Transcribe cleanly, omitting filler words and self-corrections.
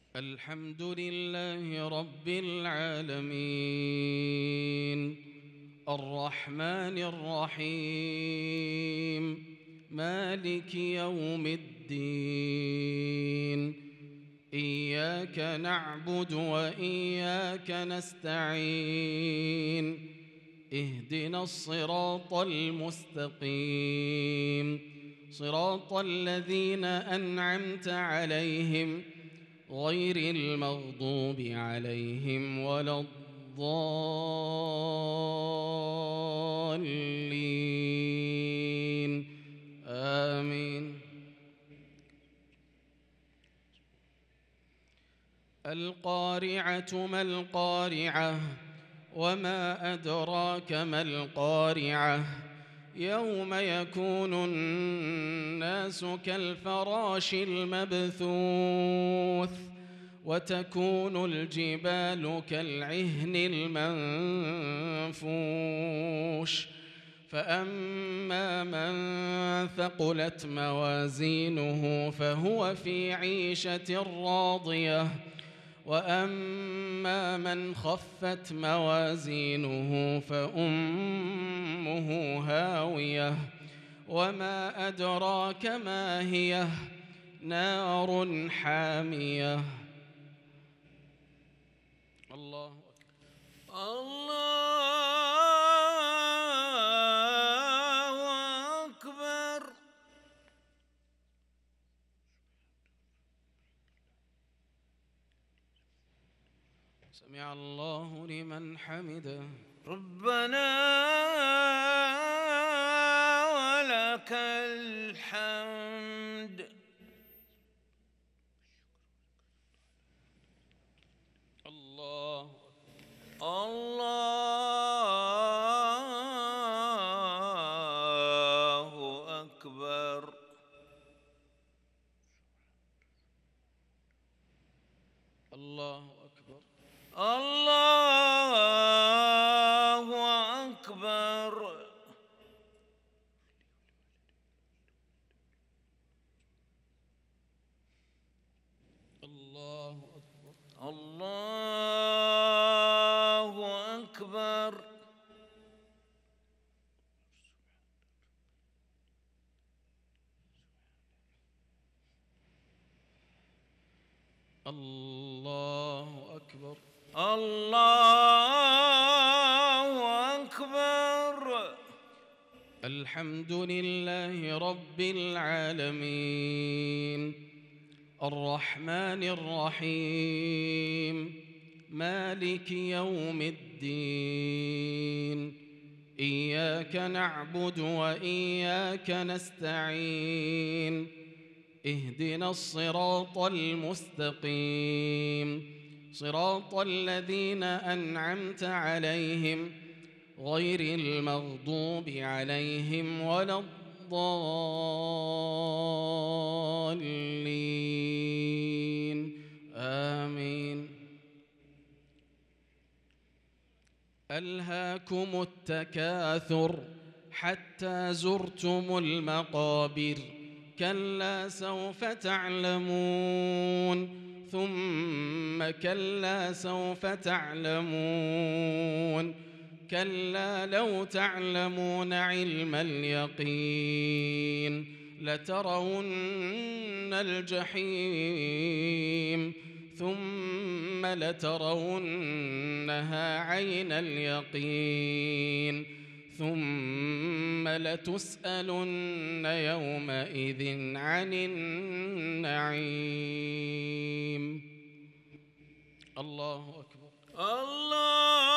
الحمد لله رب العالمين الرحمن الرحيم مالك يوم الدين إياك نعبد وإياك نستعين اهدنا الصراط المستقيم صراط الذين أنعمت عليهم غير المغضوب عليهم ولا الضالين آمين. القارعة ما القارعة وما أدراك ما القارعة يوم يكون الناس كالفراش المبثوث وتكون الجبال كالعهن المنفوش فأما من ثقلت موازينه فهو في عيشة راضية وأما من خفت موازينه فأمه هاوية وما أدراك ما هي نار حامية. الله أكبر. سمع الله لمن حمده ربنا ولك الحمد. الله أكبر. الله أكبر. الله أكبر. الله أكبر. الله أكبر. الله أكبر. الله أكبر. الحمد لله رب العالمين الرحمن الرحيم مالك يوم الدين إياك نعبد وإياك نستعين اهدنا الصراط المستقيم صراط الذين أنعمت عليهم غير المغضوب عليهم ولا الضالين آمين. ألهاكم التكاثر حتى زرتم المقابر كلا سوف تعلمون ثم كلا سوف تعلمون كلا لو تعلمون علم اليقين لترون الجحيم ثم لترونها عين اليقين ثم لتسألن يومئذ عن النعيم. الله أكبر. الله